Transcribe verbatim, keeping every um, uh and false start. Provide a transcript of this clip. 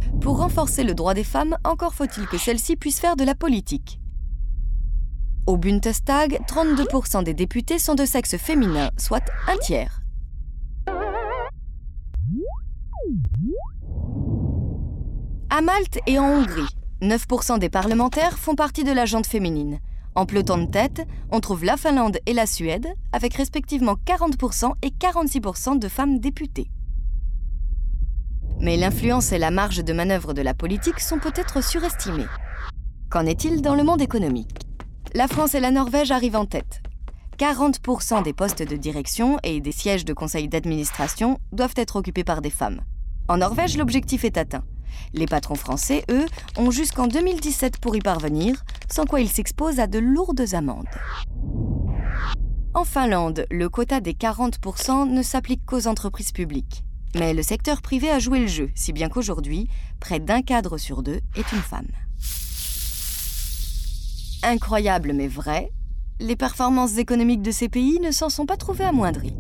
Pour renforcer le droit des femmes, encore faut-il que celles-ci puissent faire de la politique. Au Bundestag, trente-deux pour cent des députés sont de sexe féminin, soit un tiers. À Malte et en Hongrie, neuf pour cent des parlementaires font partie de la gente féminine. En peloton de tête, on trouve la Finlande et la Suède, avec respectivement quarante pour cent et quarante-six pour cent de femmes députées. Mais l'influence et la marge de manœuvre de la politique sont peut-être surestimées. Qu'en est-il dans le monde économique ? La France et la Norvège arrivent en tête. quarante pour cent des postes de direction et des sièges de conseil d'administration doivent être occupés par des femmes. En Norvège, l'objectif est atteint. Les patrons français, eux, ont jusqu'en deux mille dix-sept pour y parvenir, sans quoi ils s'exposent à de lourdes amendes. En Finlande, le quota des quarante pour cent ne s'applique qu'aux entreprises publiques. Mais le secteur privé a joué le jeu, si bien qu'aujourd'hui, près d'un cadre sur deux est une femme. Incroyable mais vrai, les performances économiques de ces pays ne s'en sont pas trouvées amoindries.